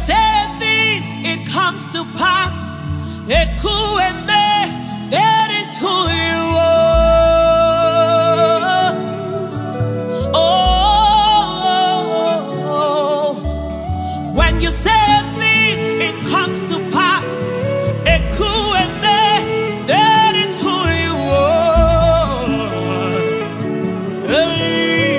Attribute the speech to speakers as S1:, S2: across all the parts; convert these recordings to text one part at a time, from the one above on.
S1: say a thing, it comes to pass. Eku and that is who you are. Oh, when you say a thing, it comes to pass. Eku and that is who you are. Hey.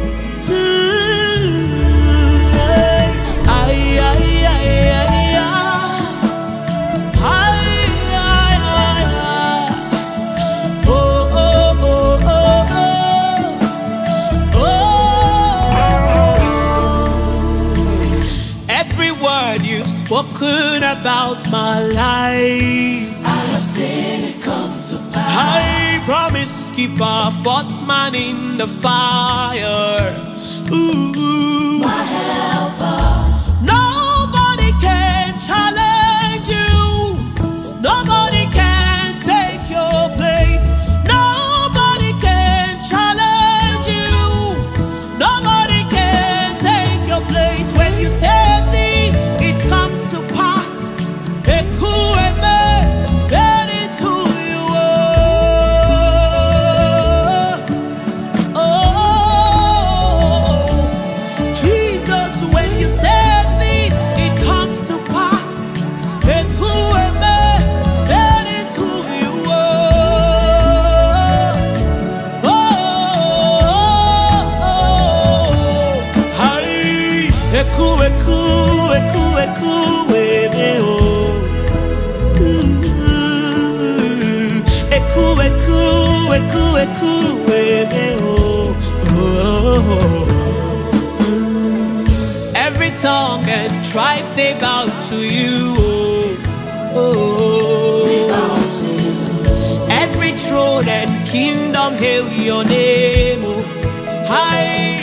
S1: You've spoken about my life,
S2: I have seen it come to pass.
S1: I promise keep our fourth man in the fire. Ooh.
S2: My helper.
S1: Nobody can challenge you. Nobody can take your place. Nobody can challenge you. Nobody can take your place. When you say it comes to pass. Eku and that is who you are. Oh, Jesus, when you say a thing, it comes to pass. Eku and that is who you are. Oh, hi, Eku, Eku. Eku, ebe o. Eku, ebe o. Every tongue and tribe they bow to you.
S2: They bow to you.
S1: Every throne and kingdom hail your name. High.